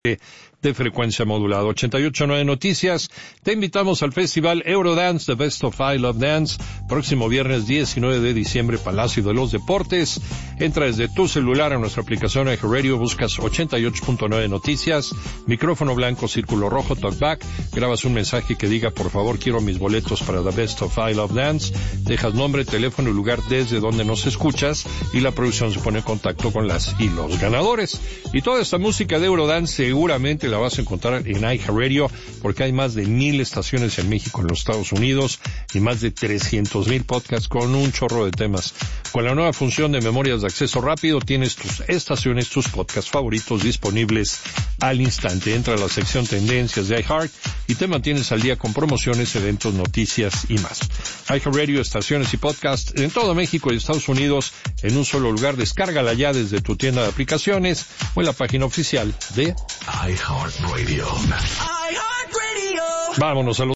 de frecuencia modulada. 88.9 Noticias. Te invitamos al Festival Eurodance, The Best of I Love Dance, próximo viernes 19 de diciembre, Palacio de los Deportes. Entra desde tu celular a nuestra aplicación iHeartRadio, buscas 88.9 Noticias, micrófono blanco, círculo rojo, talkback, grabas un mensaje que diga, por favor, quiero mis boletos para The Best of I Love Dance, dejas nombre, teléfono y lugar desde donde nos escuchas, y la producción se pone en contacto con las y los ganadores. Y toda esta música de Eurodance seguramente la vas a encontrar en iHeartRadio, porque hay más de 1,000 estaciones en México, en los Estados Unidos, y más de 300,000 podcasts con un chorro de temas. Con la nueva función de memorias de acceso rápido, tienes tus estaciones, tus podcasts favoritos disponibles al instante. Entra a la sección Tendencias de iHeart y te mantienes al día con promociones, eventos, noticias y más. iHeartRadio, estaciones y podcasts en todo México y Estados Unidos en un solo lugar. Descárgala ya desde tu tienda de aplicaciones o en la página oficial de iHeartRadio. Vámonos a los